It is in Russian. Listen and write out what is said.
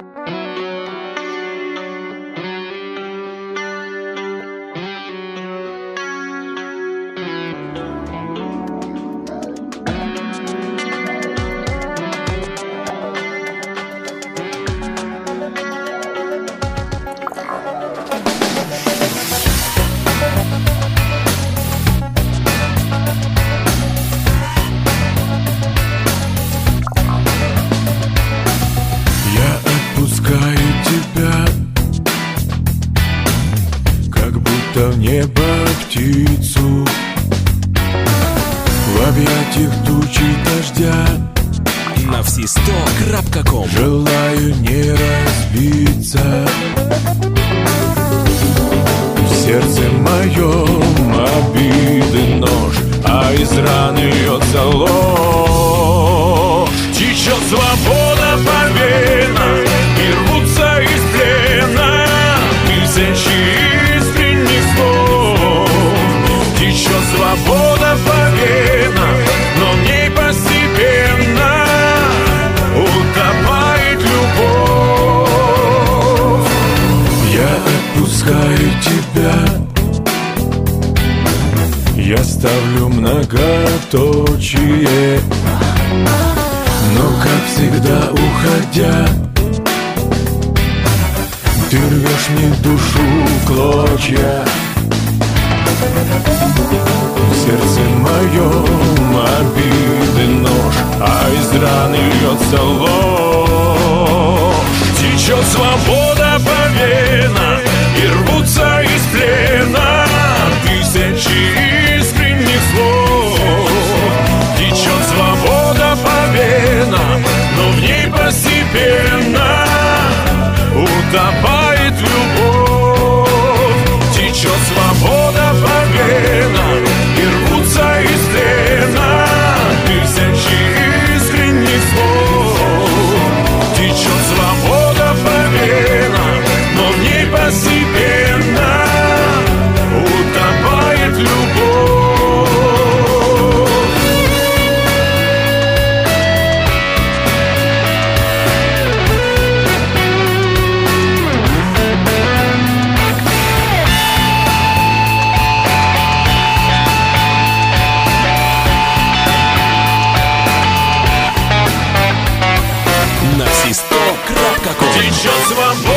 В небо птицу, в объятиях тучи дождя, на всесто.ком. желаю не разбиться. В сердце моем обиды нож, а из раны льется ложь. Течет свобода по венам и рвутся из плена тысячи искренних слов. Течет свобода по венам, но в ней постепенно утопает любовь. Я отпускаю тебя, я ставлю многоточие, но, как всегда, уходя, ты рвешь мне душу в клочья. В сердце моем обиды нож, а из раны льется ложь. Течет свобода по венам и рвутся из плена тысячи искренних слов. Течет свобода по венам, но в ней постепенно утопает любовь. Течет свобода по венам и рвутся из плена тысячи искренних слов. Течет свобода по венам, но в ней постепенно утопает любовь. На всесто.ком. Течет свобода